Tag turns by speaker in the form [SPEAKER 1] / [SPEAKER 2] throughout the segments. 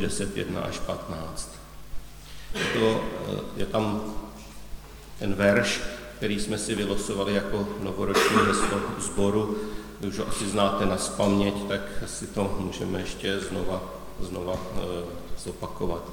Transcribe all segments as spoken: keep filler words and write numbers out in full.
[SPEAKER 1] deset, jedna až patnáct. To je tam ten verš, který jsme si vylosovali jako novoroční heslo sboru. Vy už ho asi znáte nazpaměť, tak si to můžeme ještě znova, znova e, zopakovat.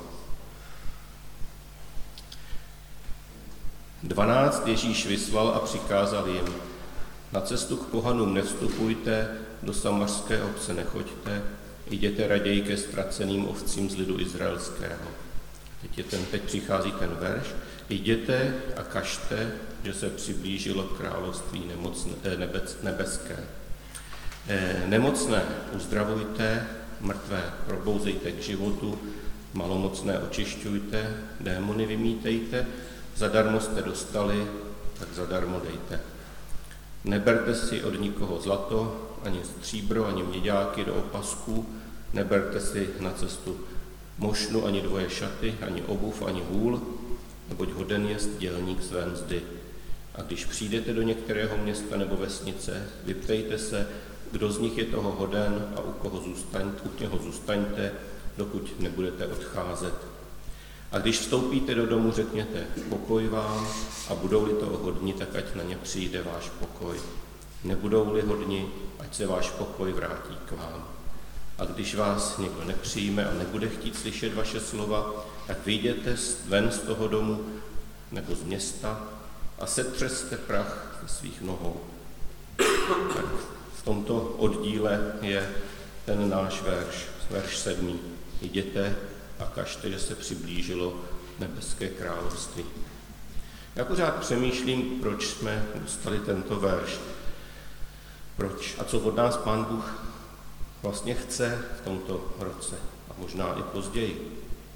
[SPEAKER 1] Dvanáct Ježíš vyslal a přikázal jim: na cestu k pohanům nevstupujte, do samařské obce nechoďte, jděte raději ke ztraceným ovcím z lidu izraelského. Teď, je ten, teď přichází ten verš. Jděte a kažte, že se přiblížilo království nemocné, nebec, nebeské. E, nemocné uzdravujte, mrtvé probouzejte k životu, malomocné očišťujte, démony vymítejte, zadarmo jste dostali, tak zadarmo dejte. Neberte si od nikoho zlato, ani stříbro, ani měďáky do opasků, neberte si na cestu mošnu, ani dvoje šaty, ani obuv, ani hůl, neboť hoden jest dělník své mzdy. A když přijdete do některého města nebo vesnice, vyptejte se, kdo z nich je toho hoden a u koho zůstaňte, u něho zůstaňte, dokud nebudete odcházet. A když vstoupíte do domu, řekněte: pokoj vám, a budou-li toho hodni, tak ať na ně přijde váš pokoj. Nebudou-li hodni, ať se váš pokoj vrátí k vám. A když vás někdo nepřijme a nebude chtít slyšet vaše slova, tak vyjděte ven z toho domu nebo z města a setřeste prach ze svých nohou. Tak v tomto oddíle je ten náš verš, verš sedmý. Jděte a kažte, že se přiblížilo nebeské království. Já pořád přemýšlím, proč jsme dostali tento verš. Proč a co od nás Pán Bůh vlastně chce v tomto roce a možná i později.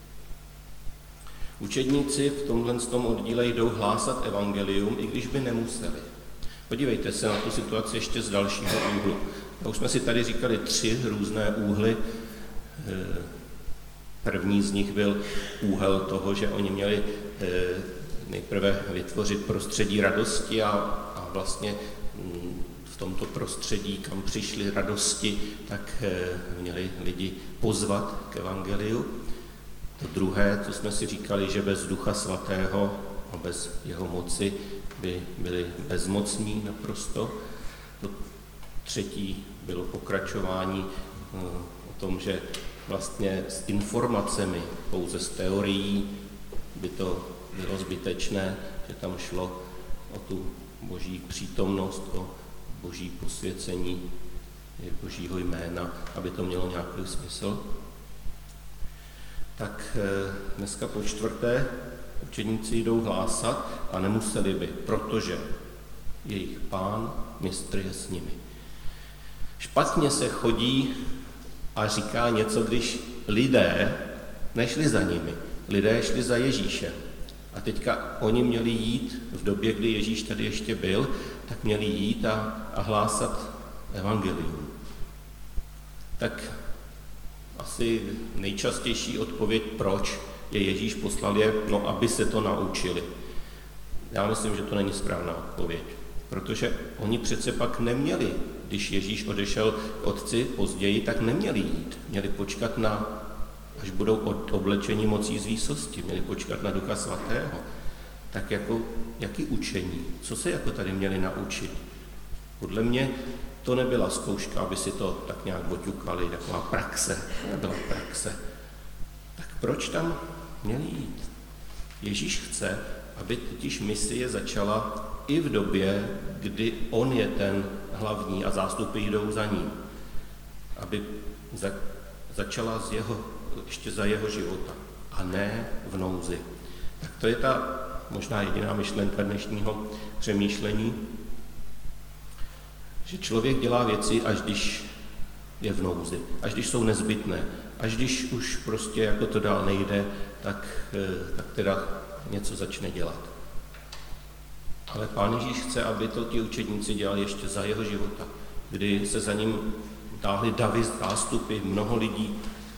[SPEAKER 1] Učedníci v tomhle tom oddíle jdou hlásat evangelium, i když by nemuseli. Podívejte se na tu situaci ještě z dalšího úhlu. A už jsme si tady říkali tři různé úhly. První z nich byl úhel toho, že oni měli nejprve vytvořit prostředí radosti a, a vlastně v tomto prostředí, kam přišly radosti, tak měli lidi pozvat k evangeliu. To druhé, co jsme si říkali, že bez Ducha Svatého a bez jeho moci by byli bezmocní naprosto. To třetí bylo pokračování o tom, že vlastně s informacemi, pouze s teorií by to bylo zbytečné, že tam šlo o tu boží přítomnost, o boží posvěcení božího jména, aby to mělo nějaký smysl. Tak dneska po čtvrté učeníci jdou hlásat a nemuseli by, protože jejich Pán, mistr je s nimi. Špatně se chodí a říká něco, když lidé nešli za nimi. Lidé šli za Ježíšem. A teďka oni měli jít, v době, kdy Ježíš tady ještě byl, tak měli jít a, a hlásat evangelium. Tak asi nejčastější odpověď, proč je Ježíš poslal, je, no, aby se to naučili. Já myslím, že to není správná odpověď, protože oni přece pak neměli, když Ježíš odešel k Otci později, tak neměli jít. Měli počkat na, až budou oblečeni mocí z výsosti, měli počkat na Ducha Svatého. Tak jako, jaký učení? Co se jako tady měli naučit? Podle mě to nebyla zkouška, aby si to tak nějak oťukali, taková praxe, nebyla praxe. Tak proč tam měli jít? Ježíš chce, aby totiž misie začala i v době, kdy on je ten hlavní a zástupy jdou za ním. Aby za, začala z jeho, ještě za jeho života a ne v nouzi. Tak to je ta možná jediná myšlenka dnešního přemýšlení, že člověk dělá věci, až když je v nouzi, až když jsou nezbytné, až když už prostě jako to dál nejde, tak, tak teda něco začne dělat. Ale Pán Ježíš chce, aby to ti učedníci dělali ještě za jeho života, kdy se za ním táhly davy, zástupy, mnoho lidí.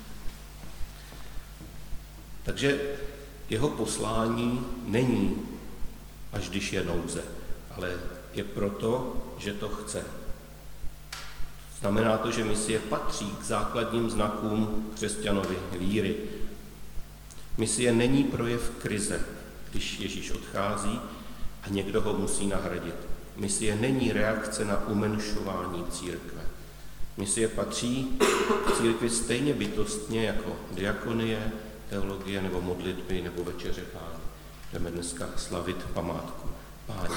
[SPEAKER 1] Takže jeho poslání není, až když je nouze, ale je proto, že to chce. Znamená to, že misie patří k základním znakům křesťanovy víry. Misie není projev krize, když Ježíš odchází a někdo ho musí nahradit. Misie není reakce na umenšování církve. Misie patří k církvi stejně bytostně jako diakonie, teologie nebo modlitby nebo večeře Páně. Jdeme dneska slavit památku Páně.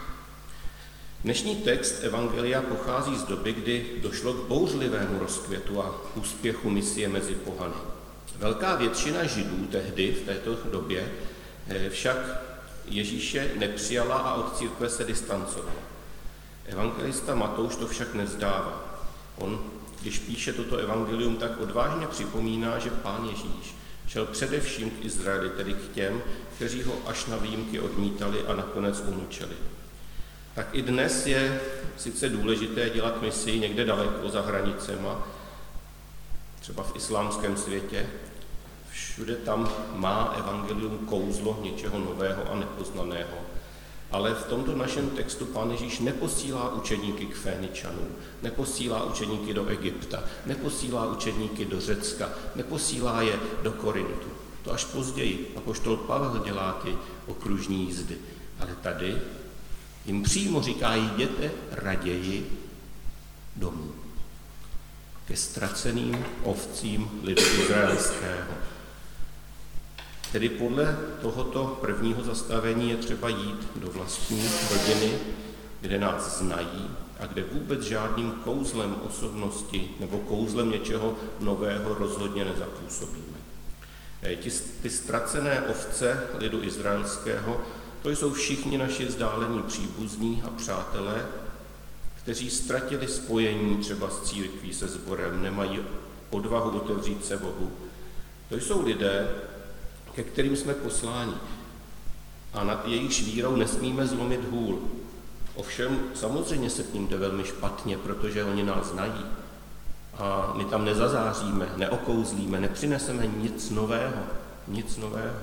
[SPEAKER 1] Dnešní text Evangelia pochází z doby, kdy došlo k bouřlivému rozkvětu a úspěchu misie mezi pohany. Velká většina Židů tehdy, v této době, však Ježíše nepřijala a od církve se distancovala. Evangelista Matouš to však nevzdává. On, když píše toto evangelium, tak odvážně připomíná, že Pán Ježíš šel především k Izraeli, tedy k těm, kteří ho až na výjimky odmítali a nakonec umlčeli. Tak i dnes je sice důležité dělat misii někde daleko za hranicema, třeba v islámském světě. Všude tam má evangelium kouzlo něčeho nového a nepoznaného. Ale v tomto našem textu Pán Ježíš neposílá učedníky k Féničanům, neposílá učedníky do Egypta, neposílá učedníky do Řecka, neposílá je do Korintu. To až později. Apoštol Pavel dělá ty okružní jízdy. Ale tady jim přímo říká, jděte raději domů. Ke ztraceným ovcím lidu izraelského. Tedy podle tohoto prvního zastavení je třeba jít do vlastní rodiny, kde nás znají a kde vůbec žádným kouzlem osobnosti nebo kouzlem něčeho nového rozhodně nezapůsobíme. Ty, ty ztracené ovce lidu izraelského, to jsou všichni naši vzdálení příbuzní a přátelé, kteří ztratili spojení třeba s církví, se sborem, nemají odvahu otevřít se Bohu. To jsou lidé, ke kterým jsme posláni a nad jejich vírou nesmíme zlomit hůl. Ovšem samozřejmě se k ním jde velmi špatně, protože oni nás znají a my tam nezazáříme, neokouzlíme, nepřineseme nic nového, nic nového.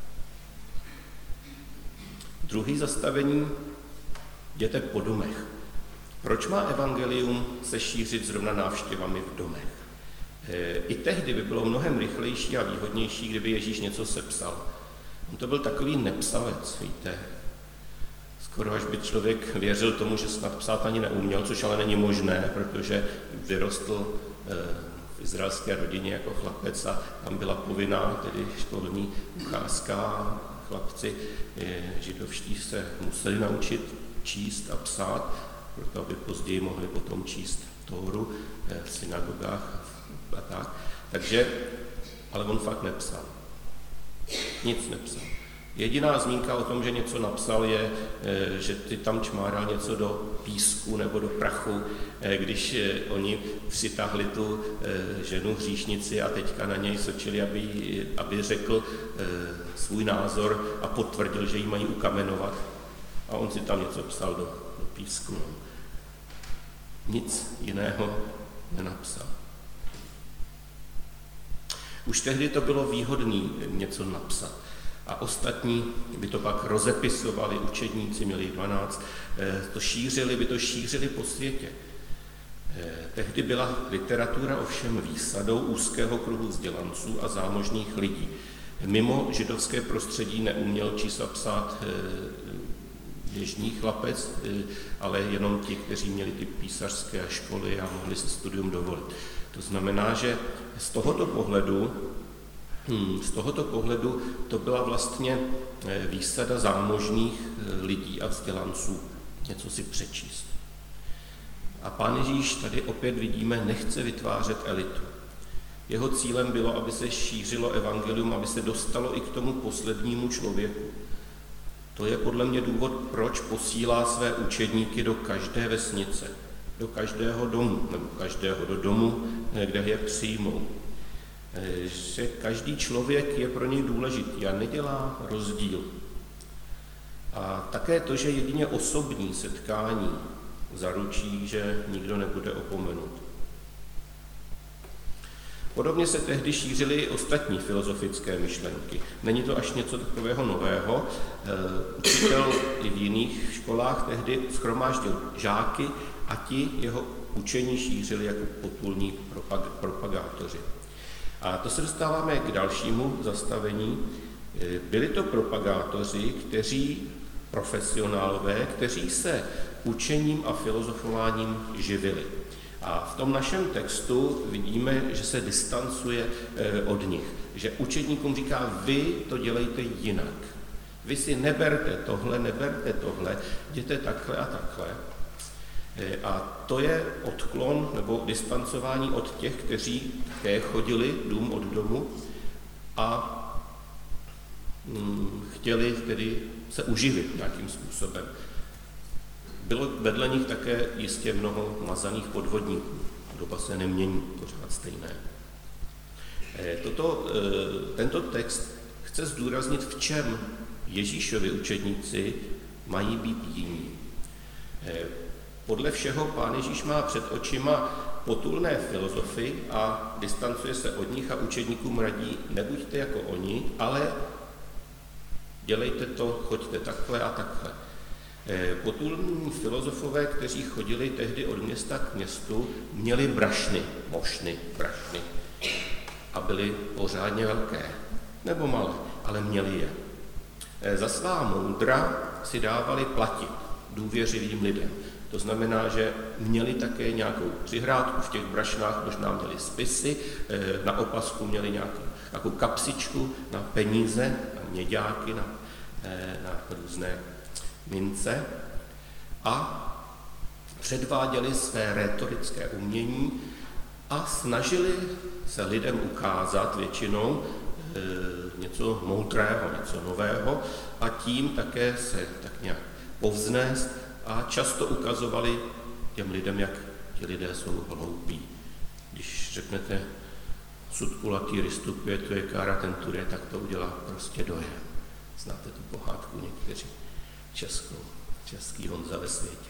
[SPEAKER 1] Druhý zastavení, jděte po domech. Proč má evangelium se šířit zrovna návštěvami v domech? I tehdy by bylo mnohem rychlejší a výhodnější, kdyby Ježíš něco sepsal. On to byl takový nepsavec, víte. Skoro až by člověk věřil tomu, že snad psát ani neuměl, což ale není možné, protože vyrostl v izraelské rodině jako chlapec a tam byla povinná, tedy školní docházka. Chlapci židovští se museli naučit číst a psát, proto aby později mohli potom číst Tóru v synagogách a tak. Takže, ale on fakt nepsal. Nic nepsal. Jediná zmínka o tom, že něco napsal, je, že ty tam čmáral něco do písku nebo do prachu, když oni přitáhli tu ženu hříšnici a teďka na něj sočili, aby, aby řekl svůj názor a potvrdil, že ji mají ukamenovat. A on si tam něco psal do, do písku. Nic jiného nenapsal. Už tehdy to bylo výhodné něco napsat. A ostatní by to pak rozepisovali, učedníci měli dvanáct, to šířili, by to šířili po světě. Tehdy byla literatura ovšem výsadou úzkého kruhu vzdělanců a zámožných lidí. Mimo židovské prostředí neuměl číst a psát běžný chlapec, ale jenom ti, kteří měli ty písařské školy a mohli si studium dovolit. To znamená, že z tohoto pohledu Hmm, z tohoto pohledu to byla vlastně výsada zámožných lidí a vzdělanců něco si přečíst. A Pán Ježíš tady opět vidíme, nechce vytvářet elitu. Jeho cílem bylo, aby se šířilo evangelium, aby se dostalo i k tomu poslednímu člověku. To je podle mě důvod, proč posílá své učedníky do každé vesnice, do každého domu, nebo každého do domu, kde je přijmou. Že každý člověk je pro něj důležitý a nedělá rozdíl. A také to, že jedině osobní setkání zaručí, že nikdo nebude opomenut. Podobně se tehdy šířily i ostatní filozofické myšlenky. Není to až něco takového nového. Učitel i v jiných školách tehdy shromáždil žáky a ti jeho učení šířili jako potulní propag- propagátoři. A to se dostáváme k dalšímu zastavení. Byli to propagátoři, kteří, profesionálové, kteří se učením a filozofováním živili. A v tom našem textu vidíme, že se distancuje od nich, že učedníkům říká, vy to dělejte jinak. Vy si neberte tohle, neberte tohle, jděte takhle a takhle. A to je odklon nebo distancování od těch, kteří také chodili dům od domu a hm, chtěli tedy se uživit nějakým způsobem. Bylo vedle nich také jistě mnoho mazaných podvodníků. Doba se nemění, pořád stejné. Toto, tento text chce zdůraznit, v čem Ježíšovi učedníci mají být jiní. Podle všeho Pán Ježíš má před očima potulné filozofy a distancuje se od nich a učedníkům radí, nebuďte jako oni, ale dělejte to, choďte takhle a takhle. Potulní filozofové, kteří chodili tehdy od města k městu, měli brašny, mošny, brašny a byly pořádně velké, nebo malé, ale měli je. Za svá moudra si dávali platit důvěřivým lidem. To znamená, že měli také nějakou přihrádku v těch brašnách, možná měli spisy, na opasku měli nějakou, nějakou kapsičku na peníze, na měďáky, na, na různé mince a předváděli své rétorické umění a snažili se lidem ukázat většinou e, něco moudrého, něco nového a tím také se tak nějak povznést a často ukazovali těm lidem, jak ti lidé jsou hloupí. Když řeknete sudkulatý rystupuje, to je kára tenture, tak to udělá prostě dojem. Znáte tu pohádku někteří. Českou, český Honza ve světě.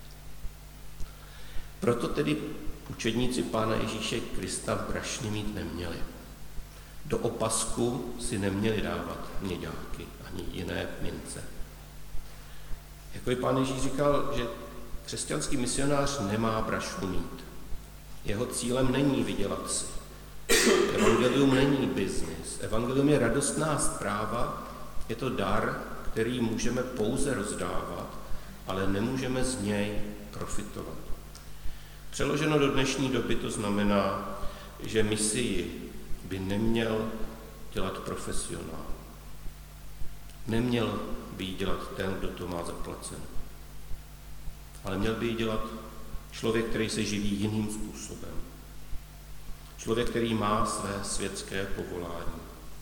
[SPEAKER 1] Proto tedy učedníci Pána Ježíše Krista brašny mít neměli. Do opasku si neměli dávat měďáky ani jiné mince. Jako i Pán Ježíš říkal, že křesťanský misionář nemá brašnu mít. Jeho cílem není vydělat si. Evangelium není biznis. Evangelium je radostná zpráva, je to dar, který můžeme pouze rozdávat, ale nemůžeme z něj profitovat. Přeloženo do dnešní doby to znamená, že misii by neměl dělat profesionál. Neměl by ji dělat ten, kdo to má zaplaceno. Ale měl by ji dělat člověk, který se živí jiným způsobem. Člověk, který má své světské povolání.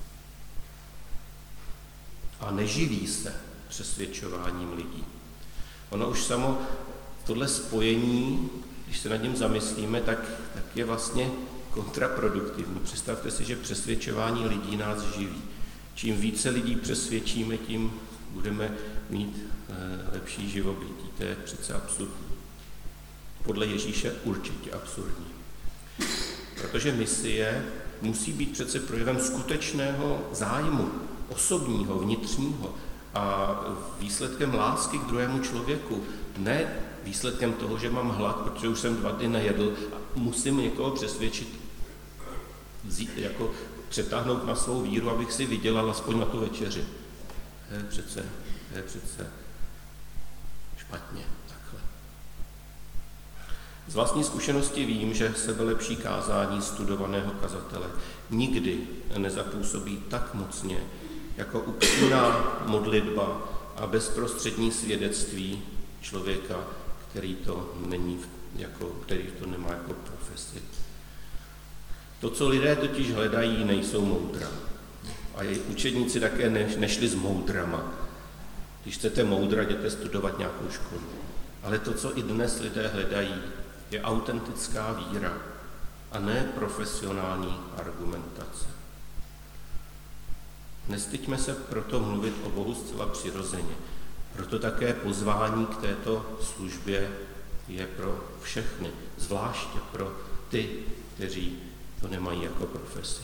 [SPEAKER 1] A neživí se přesvědčováním lidí. Ono už samo tohle spojení, když se nad ním zamyslíme, tak, tak je vlastně kontraproduktivní. Představte si, že přesvědčování lidí nás živí. Čím více lidí přesvědčíme, tím budeme mít e, lepší živobytí. To je přece absurdní. Podle Ježíše určitě absurdní. Protože misie musí být přece projevem skutečného zájmu, osobního, vnitřního a výsledkem lásky k druhému člověku. Ne výsledkem toho, že mám hlad, protože už jsem dva dny nejedl a musím někoho přesvědčit, jako přetáhnout na svou víru, abych si vydělal aspoň na tu večeři. To je přece, to je přece špatně. Takhle. Z vlastní zkušenosti vím, že sebelepší kázání studovaného kazatele nikdy nezapůsobí tak mocně, jako upřímná modlitba a bezprostřední svědectví člověka, který to, není, jako, který to nemá jako profesi. To, co lidé totiž hledají, nejsou moudra. A její učedníci také ne, nešli s moudrama. Když chcete moudra, jděte studovat nějakou školu. Ale to, co i dnes lidé hledají, je autentická víra a ne profesionální argumentace. Nestyďme se proto mluvit o Bohu zcela přirozeně. Proto také pozvání k této službě je pro všechny, zvláště pro ty, kteří to nemají jako profesi.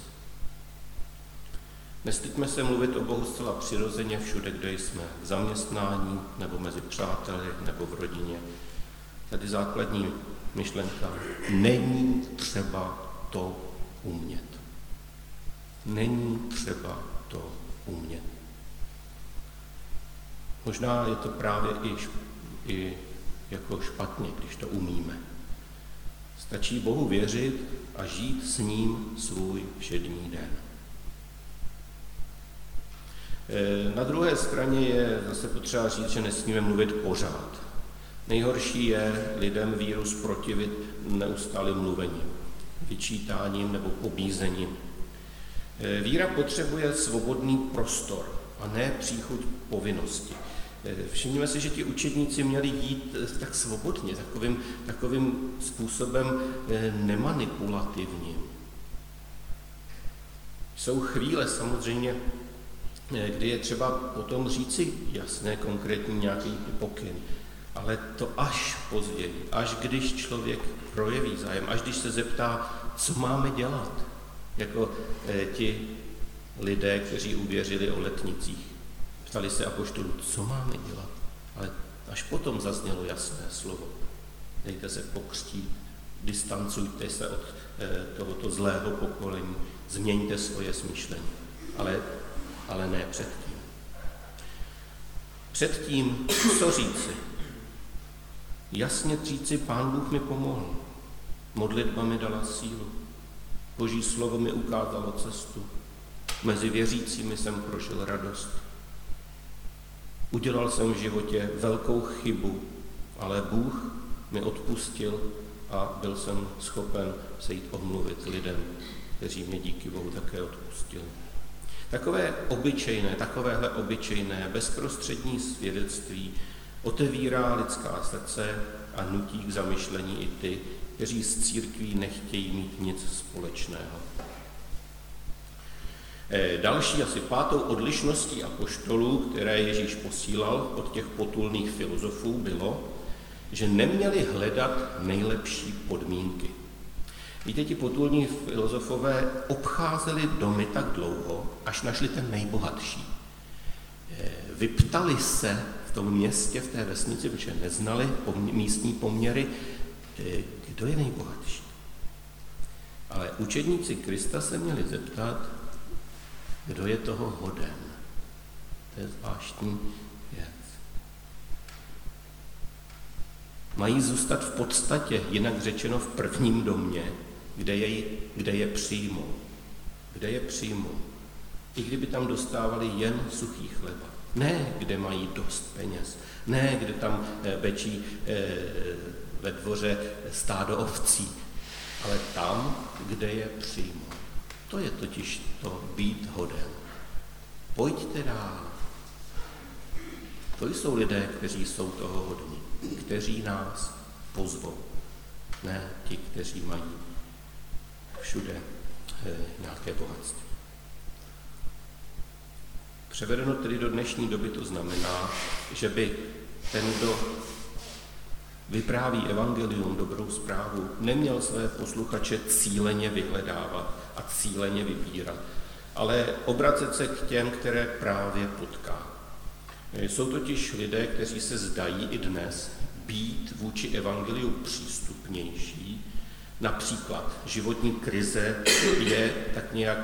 [SPEAKER 1] Nestyďme se mluvit o Bohu zcela přirozeně všude, kde jsme, v zaměstnání, nebo mezi přáteli, nebo v rodině. Tady základní myšlenkám. Není třeba to umět. Není třeba to umět. Možná je to právě i, i jako špatně, když to umíme. Stačí Bohu věřit a žít s ním svůj všední den. Na druhé straně je zase potřeba říct, že nesmíme mluvit pořád. Nejhorší je lidem víru zprotivit neustálým mluvením, vyčítáním nebo pobízením. Víra potřebuje svobodný prostor a ne příchuť povinnosti. Všimněme si, že ti učedníci měli jít tak svobodně, takovým, takovým způsobem nemanipulativním. Jsou chvíle samozřejmě, kdy je třeba potom říci jasné, konkrétní nějaký pokyn, ale to až později, až když člověk projeví zájem, až když se zeptá, co máme dělat, jako eh, ti lidé, kteří uvěřili o letnicích. Ptali se apoštolů, co máme dělat, ale až potom zaznělo jasné slovo. Dejte se pokřtít, distancujte se od eh, tohoto zlého pokolení, změňte svoje smýšlení, ale, ale ne předtím. Předtím, co říci? Jasně říci, Pán Bůh mi pomohl. Modlitba mi dala sílu. Boží slovo mi ukázalo cestu. Mezi věřícími jsem prožil radost. Udělal jsem v životě velkou chybu, ale Bůh mi odpustil a byl jsem schopen se jít omluvit lidem, kteří mě díky Bohu také odpustili. Takové obyčejné, takovéhle obyčejné, bezprostřední svědectví otevírá lidská srdce a nutí k zamyšlení i ty, kteří s církví nechtějí mít nic společného. Další, asi pátou odlišností apoštolů, které Ježíš posílal od těch potulných filozofů, bylo, že neměli hledat nejlepší podmínky. Víte, ti potulní filozofové obcházeli domy tak dlouho, až našli ten nejbohatší. Vyptali se v tom městě, v té vesnici, protože neznali místní poměry, kdo je nejbohatší. Ale učedníci Krista se měli zeptat, kdo je toho hoden. To je zvláštní věc. Mají zůstat v podstatě, jinak řečeno v prvním domě, kde je, kde je přijmou. Kde je přijmou. I kdyby tam dostávali jen suchý chleba. Ne, kde mají dost peněz. Ne, kde tam bečí eh, ve dvoře stádo ovcí. Ale tam, kde je přijmou. To je totiž to být hoden. Pojďte dál. To jsou lidé, kteří jsou toho hodní, kteří nás pozvou. Ne ti, kteří mají všude eh, nějaké bohatství. Převedeno tedy do dnešní doby to znamená, že by ten, kdo vypráví evangelium, dobrou zprávu, neměl své posluchače cíleně vyhledávat a cíleně vybírat, ale obracet se k těm, které právě potká. Jsou totiž lidé, kteří se zdají i dnes být vůči evangeliu přístupnější. Například životní krize je tak nějak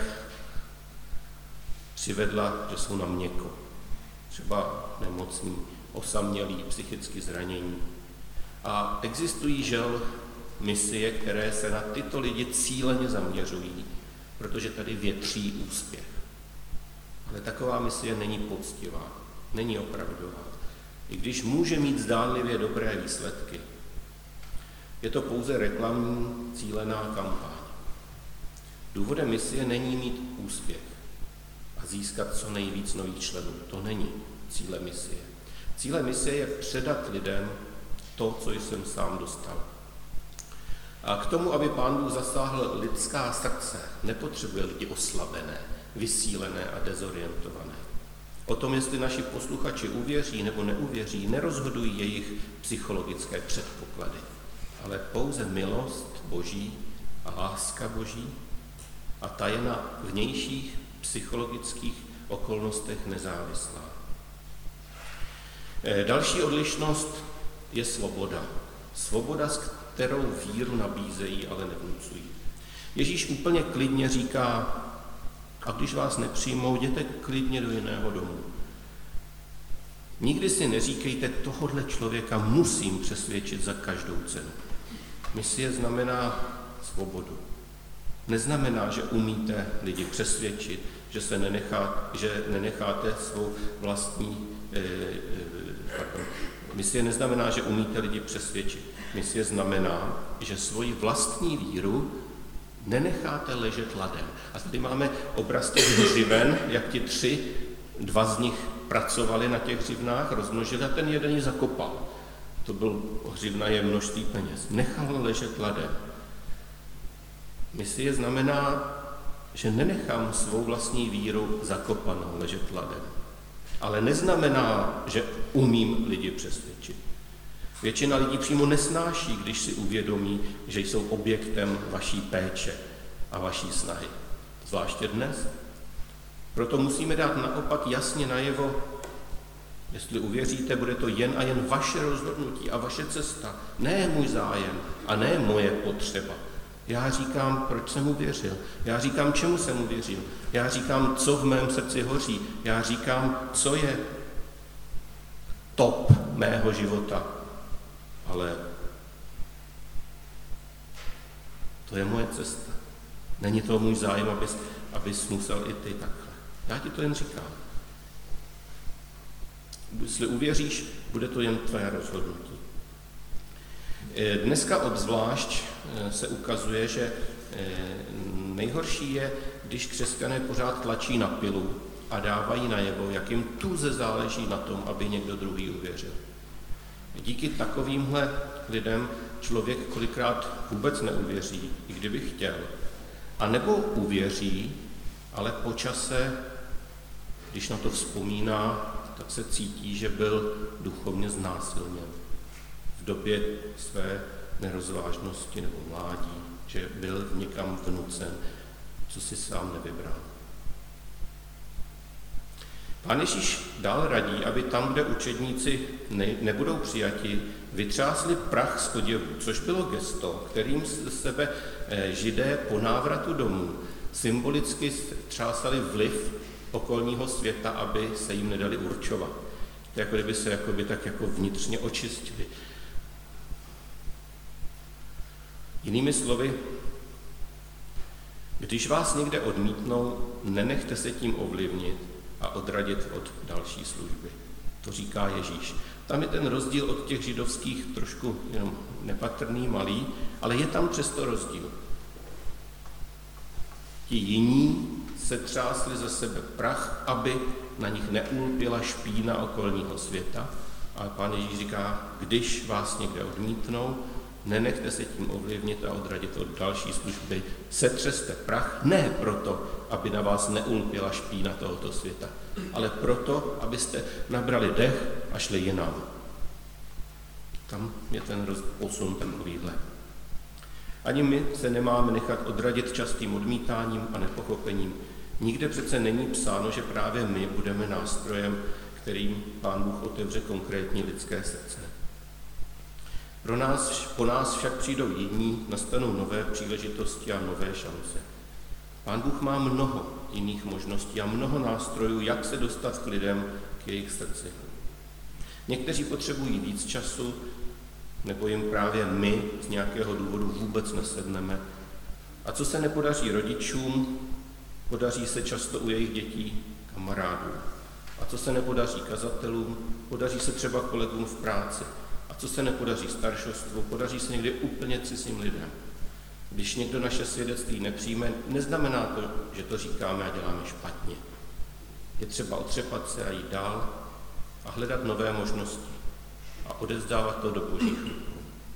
[SPEAKER 1] přivedla, že jsou na měko. Třeba nemocní, osamělí, psychicky zranění. A existují, žel, misie, které se na tyto lidi cíleně zaměřují, protože tady větří úspěch. Ale taková misie není poctivá, není opravdová. I když může mít zdánlivě dobré výsledky, je to pouze reklamní cílená kampaň. Důvodem misie není mít úspěch a získat co nejvíc nových členů. To není cílem misie. Cílem misie je předat lidem to, co jsem sám dostal. A k tomu, aby Pán Bůh zasáhl lidská srdce, nepotřebuje lidi oslabené, vysílené a dezorientované. O tom, jestli naši posluchači uvěří nebo neuvěří, nerozhodují jejich psychologické předpoklady, ale pouze milost Boží a láska Boží a ta je na vnějších psychologických okolnostech nezávislá. Další odlišnost je svoboda. Svoboda, kterou víru nabízejí, ale nevnucují. Ježíš úplně klidně říká, a když vás nepřijmou, jděte klidně do jiného domu. Nikdy si neříkejte, tohodle člověka musím přesvědčit za každou cenu. Misie znamená svobodu. Neznamená, že umíte lidi přesvědčit, že se nenechá, že nenecháte svou vlastní... Eh, pardon. Misie neznamená, že umíte lidi přesvědčit. Misie znamená, že svoji vlastní víru nenecháte ležet ladem. A tady máme obraz těch hřiven, jak ti tři, dva z nich pracovali na těch hřivnách, rozmnožili a ten jeden ji zakopal. To byl, hřivna je množství peněz. Nechal ležet ladem. Misie znamená, že nenechám svou vlastní víru zakopanou ležet ladem. Ale neznamená, že umím lidi přesvědčit. Většina lidí přímo nesnáší, když si uvědomí, že jsou objektem vaší péče a vaší snahy. Zvláště dnes. Proto musíme dát naopak jasně najevo, jestli uvěříte, bude to jen a jen vaše rozhodnutí a vaše cesta, ne můj zájem a ne moje potřeba. Já říkám, proč jsem uvěřil. Já říkám, čemu jsem uvěřil. Já říkám, co v mém srdci hoří. Já říkám, co je top mého života. Ale to je moje cesta. Není to můj zájem, abys, abys musel i ty takhle. Já ti to jen říkám. Jestli uvěříš, bude to jen tvé rozhodnutí. Dneska obzvlášť se ukazuje, že nejhorší je, když křesťané pořád tlačí na pilu a dávají najevo, jak jim tuze záleží na tom, aby někdo druhý uvěřil. Díky takovýmhle lidem člověk kolikrát vůbec neuvěří, i kdyby chtěl. A nebo uvěří, ale po čase, když na to vzpomíná, tak se cítí, že byl duchovně znásilněn v době své nerozvážnosti nebo mládí, že byl někam vnucen, co si sám nevybral. Pán Ježíš dál radí, aby tam, kde učedníci ne, nebudou přijati, vytřásli prach z oděvů, což bylo gesto, kterým z sebe Židé po návratu domů symbolicky třásali vliv okolního světa, aby se jim nedali určovat. To jako kdyby se jakoby tak jako vnitřně očistili. Jinými slovy, když vás někde odmítnou, nenechte se tím ovlivnit a odradit od další služby. To říká Ježíš. Tam je ten rozdíl od těch židovských trošku jenom nepatrný, malý, ale je tam přesto rozdíl. Ti jiní se třásli ze sebe prach, aby na nich neulpěla špína okolního světa. Ale Pán Ježíš říká, když vás někde odmítnou, nenechte se tím ovlivnit a odradit od další služby. Setřeste prach, ne proto, aby na vás neulpěla špína tohoto světa, ale proto, abyste nabrali dech a šli jinam. Tam je ten posun takovýhle. Ani my se nemáme nechat odradit častým odmítáním a nepochopením. Nikde přece není psáno, že právě my budeme nástrojem, kterým Pán Bůh otevře konkrétní lidské srdce. Pro nás, po nás však přijdou jiní, nastanou nové příležitosti a nové šance. Pán Bůh má mnoho jiných možností a mnoho nástrojů, jak se dostat k lidem, k jejich srdci. Někteří potřebují víc času, nebo jim právě my z nějakého důvodu vůbec nesedneme. A co se nepodaří rodičům, podaří se často u jejich dětí, kamarádů. A co se nepodaří kazatelům, podaří se třeba kolegům v práci. A co se nepodaří staršostvu, podaří se někdy úplně cizím lidem. Když někdo naše svědectví nepřijme, neznamená to, že to říkáme a děláme špatně. Je třeba otřepat se a jít dál a hledat nové možnosti a odevzdávat to do božích rukou.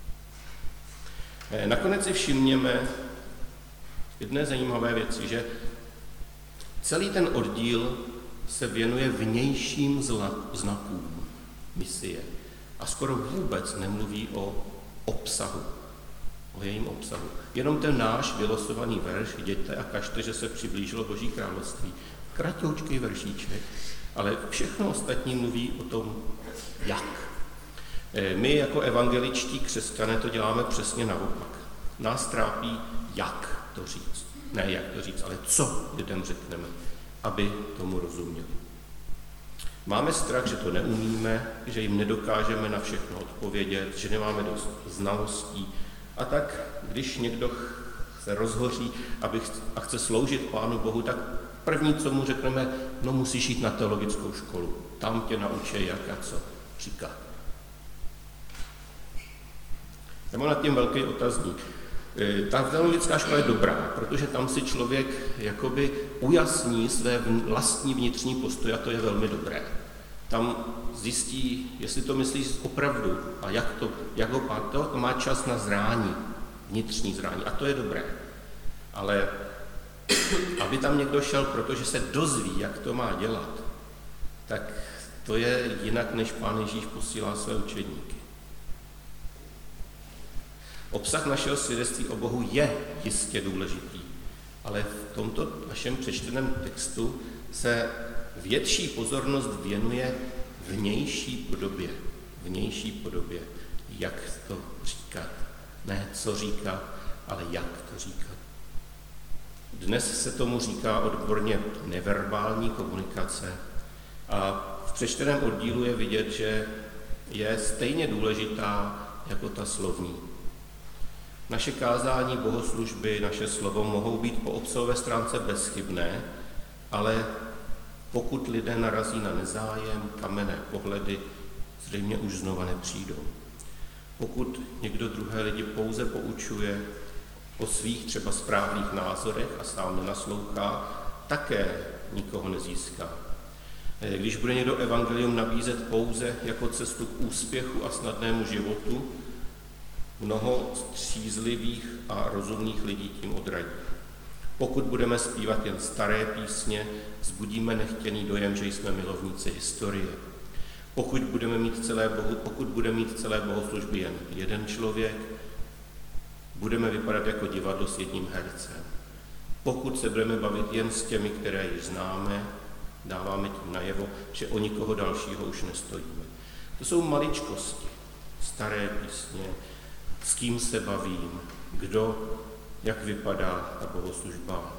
[SPEAKER 1] Nakonec si všimněme jedné zajímavé věci, že celý ten oddíl se věnuje vnějším znakům misie a skoro vůbec nemluví o obsahu, o jejím obsahu. Jenom ten náš vylosovaný verš, jděte a kažte, že se přiblížilo Boží království. Kratoučký veršíček, ale všechno ostatní mluví o tom, jak. My jako evangeličtí křesťané to děláme přesně naopak. Nás trápí, jak to říct. Ne jak to říct, ale co lidem řekneme, aby tomu rozuměli. Máme strach, že to neumíme, že jim nedokážeme na všechno odpovědět, že nemáme dost znalostí. A tak, když někdo se rozhoří aby a chce sloužit Pánu Bohu, tak první, co mu řekneme, no musíš jít na teologickou školu. Tam tě naučí, jak a co říkat. Já mám nad tím velký otazník. Ta teologická škola je dobrá, protože tam si člověk jakoby ujasní své vlastní vnitřní postoje a to je velmi dobré. Tam zjistí, jestli to myslí opravdu a jak, to, jak ho má, to má čas na zrání, vnitřní zrání a to je dobré. Ale aby tam někdo šel, protože se dozví, jak to má dělat, tak to je jinak, než Pán Ježíš posílá své učedníky. Obsah našeho svědectví o Bohu je jistě důležitý, ale v tomto našem přečteném textu se větší pozornost věnuje vnější podobě. Vnější podobě, jak to říkat. Ne co říkat, ale jak to říkat. Dnes se tomu říká odborně neverbální komunikace a v přečteném oddílu je vidět, že je stejně důležitá jako ta slovní. Naše kázání, bohoslužby, naše slovo mohou být po obsahové stránce bezchybné, ale pokud lidé narazí na nezájem, kamenné pohledy, zřejmě už znova nepřijdou. Pokud někdo druhé lidi pouze poučuje o svých třeba správných názorech a sám nenaslouchá, také nikoho nezíská. Když bude někdo evangelium nabízet pouze jako cestu k úspěchu a snadnému životu, mnoho střízlivých a rozumných lidí tím odradí. Pokud budeme zpívat jen staré písně, vzbudíme nechtěný dojem, že jsme milovníci historie. Pokud budeme mít celé, bohu, pokud bude mít celé bohoslužby jen jeden člověk, budeme vypadat jako divadlo s jedním hercem. Pokud se budeme bavit jen s těmi, které již známe, dáváme tím najevo, že o nikoho dalšího už nestojíme. To jsou maličkosti, staré písně, s kým se bavím, kdo, jak vypadá ta bohoslužba.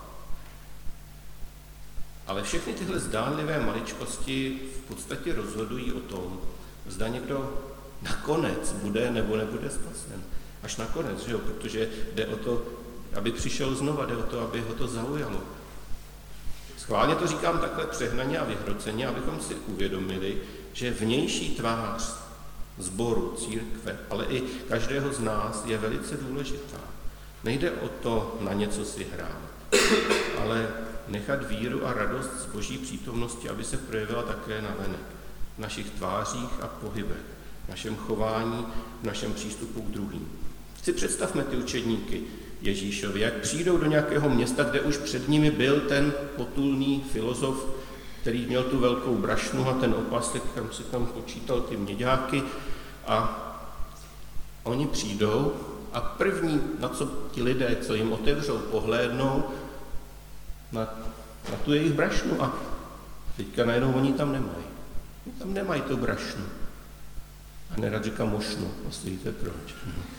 [SPEAKER 1] Ale všechny tyhle zdánlivé maličkosti v podstatě rozhodují o tom, zda někdo nakonec bude nebo nebude spasen. Až nakonec, že jo? Protože jde o to, aby přišel znova, jde o to, aby ho to zaujalo. Schválně to říkám takhle přehnaně a vyhroceně, abychom si uvědomili, že vnější tvář sboru, církve, ale i každého z nás je velice důležitá. Nejde o to na něco si hrát, ale nechat víru a radost z Boží přítomnosti, aby se projevila také navenek, v našich tvářích a pohybech, v našem chování, v našem přístupu k druhým. Si představme ty učedníky Ježíšovi, jak přijdou do nějakého města, kde už před nimi byl ten potulný filozof, který měl tu velkou brašnu a ten opasek, kam si tam počítal ty měďáky a oni přijdou a první, na co ti lidé, co jim otevřou, pohlédnou na, na tu jejich brašnu a teďka najednou oni tam nemají. Oni tam nemají tu brašnu. A nerad říkám mošnu, vlastně víte proč.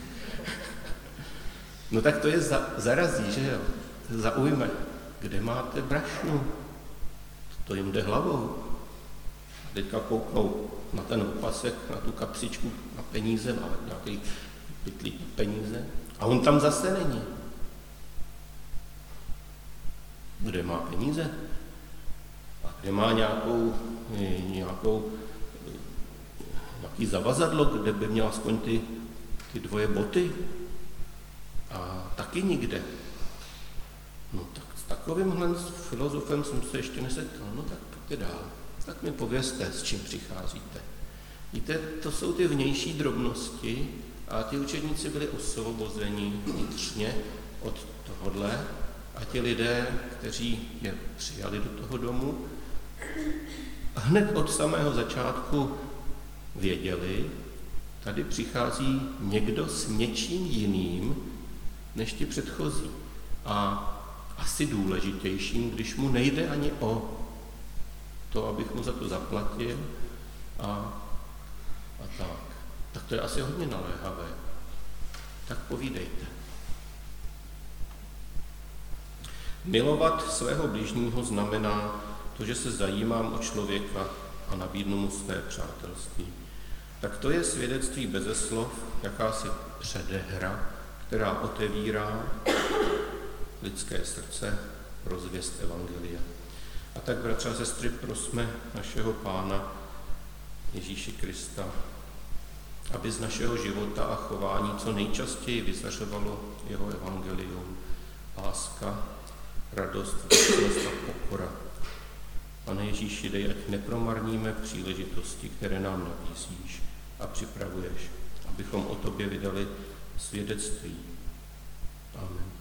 [SPEAKER 1] No tak to je za, zarazí, že jo? Zaujme. Kde máte brašnu? To jim jde hlavou. A teďka kouknou na ten opasek, na tu kapsičku, na peníze, na nějaký pytlí peníze. A on tam zase není. Kde má peníze? A kde má nějakou, nějakou, nějaký zavazadlo, kde by měl aspoň ty, ty dvoje boty? A taky nikde. No tak s takovýmhle filozofem jsem se ještě nesetkal. No tak pojďte dál. Tak mi povězte, s čím přicházíte. Víte, to jsou ty vnější drobnosti a ti učedníci byli osvobozeni vnitřně od tohodle a ti lidé, kteří je přijali do toho domu, hned od samého začátku věděli, tady přichází někdo s něčím jiným, než ti předchozí. A asi důležitějším, když mu nejde ani o to, abych mu za to zaplatil a, a tak. Tak to je asi hodně naléhavé. Tak povídejte. Milovat svého bližního znamená to, že se zajímám o člověka a nabídnu mu své přátelství. Tak to je svědectví beze slov, jakási předehra, která otevírá lidské srdce pro zvěst evangelia. A tak, bratři a sestry, prosme našeho Pána Ježíše Krista, aby z našeho života a chování co nejčastěji vyzařovalo jeho evangelium, láska, radost, vděčnost a pokora. Pane Ježíši, dej, ať nepromarníme příležitosti, které nám nabízíš a připravuješ, abychom o tobě vydali svědectví. Amen.